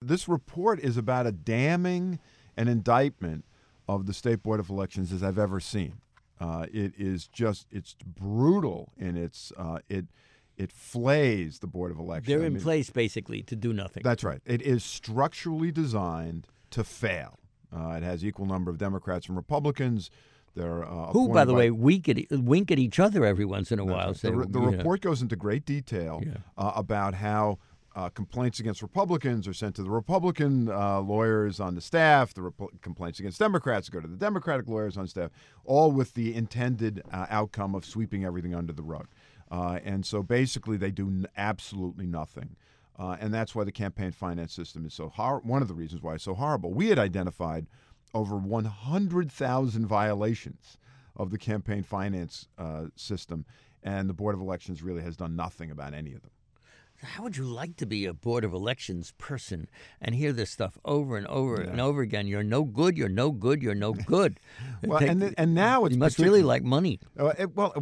this report is about as damning an indictment of the State Board of Elections as I've ever seen. It's brutal in it flays the Board of Elections. They're in place basically to do nothing. That's right. It is structurally designed to fail. It has equal number of Democrats and Republicans. They're who, by the way, wink at each other every once in a while. Right. Say, the report goes into great detail about how complaints against Republicans are sent to the Republican lawyers on the staff. The complaints against Democrats go to the Democratic lawyers on staff, all with the intended outcome of sweeping everything under the rug. And so basically they do absolutely nothing. And that's why the campaign finance system is so one of the reasons why it's so horrible. We had identified over 100,000 violations of the campaign finance system, and the Board of Elections really has done nothing about any of them. How would you like to be a Board of Elections person and hear this stuff over and over and over again? You're no good. You're no good. You're no good. Well, and now it's you must really like money. Or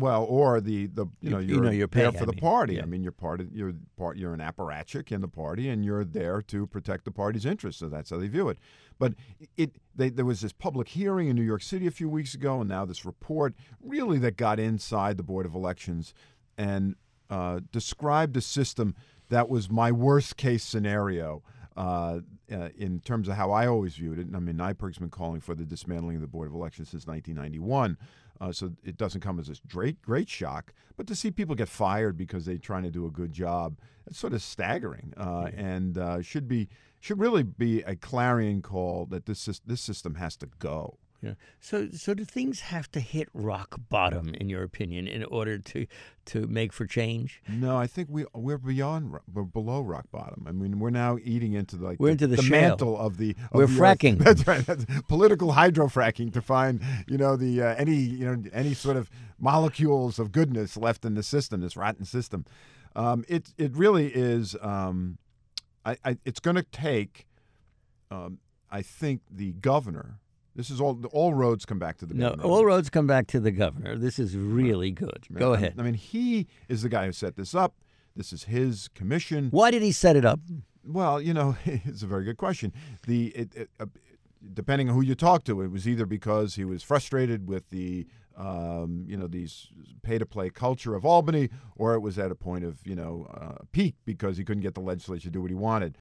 you're there for the party. Yeah. I mean, you're an apparatchik in the party, and you're there to protect the party's interests. So that's how they view it. But there was this public hearing in New York City a few weeks ago, and now this report really that got inside the Board of Elections and described a system that was my worst case scenario in terms of how I always viewed it. I mean, NYPIRG's been calling for the dismantling of the Board of Elections since 1991, so it doesn't come as a great shock. But to see people get fired because they're trying to do a good job, it's sort of staggering, and should really be a clarion call that this system has to go. Yeah. So do things have to hit rock bottom, in your opinion, in order to make for change? No, I think we're below rock bottom. I mean, we're now eating into the shale. mantle of the. We're fracking. That's right. That's political hydrofracking to find any sort of molecules of goodness left in the system, this rotten system. It really is. It's going to take. I think the governor. This is all roads come back to the governor. No, all roads come back to the governor. This is really good. Go ahead. I mean, he is the guy who set this up. This is his commission. Why did he set it up? Well, it's a very good question. Depending on who you talk to, it was either because he was frustrated with the these pay-to-play culture of Albany, or it was at a point of peak because he couldn't get the legislature to do what he wanted.